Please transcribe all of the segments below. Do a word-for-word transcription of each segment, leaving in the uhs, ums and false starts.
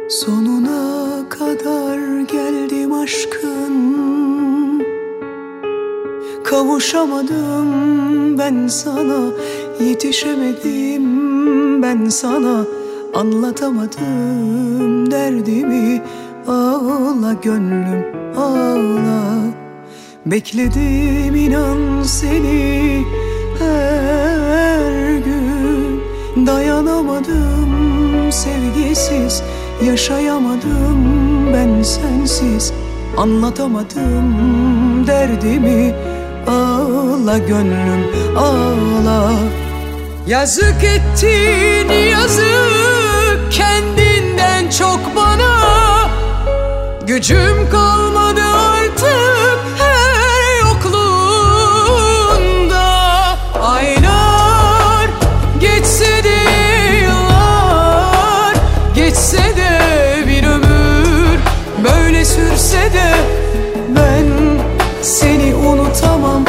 Sonuna kadar geldim aşkın, kavuşamadım ben sana, yetişemedim ben sana, anlatamadım derdimi. Ağla gönlüm ağla, bekledim inan seni her gün. Dayanamadım sevgisiz, yaşayamadım ben sensiz, anlatamadım derdimi. Ağla gönlüm ağla. Yazık ettin yazık, kendinden çok bana. Gücüm kalmadı artık her yokluğunda. Aylar geçse de, yıllar geçse de, bir ömür böyle sürse de ben seni unutamam.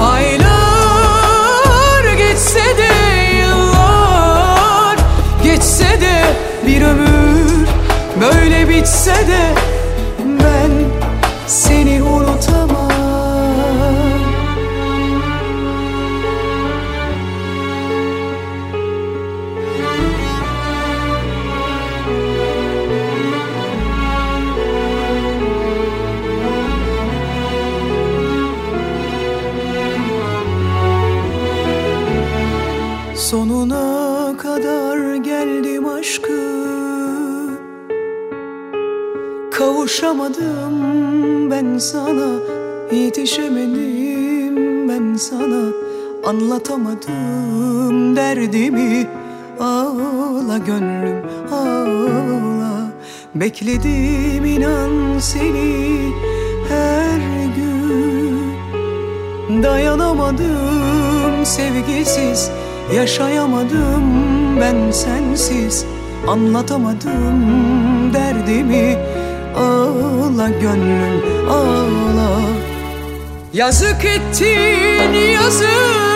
Aylar geçse de, yıllar geçse de, bir ömür böyle bitse de ben seni unutamam. Sonuna kadar geldim aşkın, kavuşamadım ben sana, yetişemedim ben sana, anlatamadım derdimi. Ağla gönlüm ağla, bekledim inan seni her gün. Dayanamadım sevgisiz, yaşayamadım ben sensiz, anlatamadım derdimi. Ağla gönlüm ağla. Yazık ettin yazık,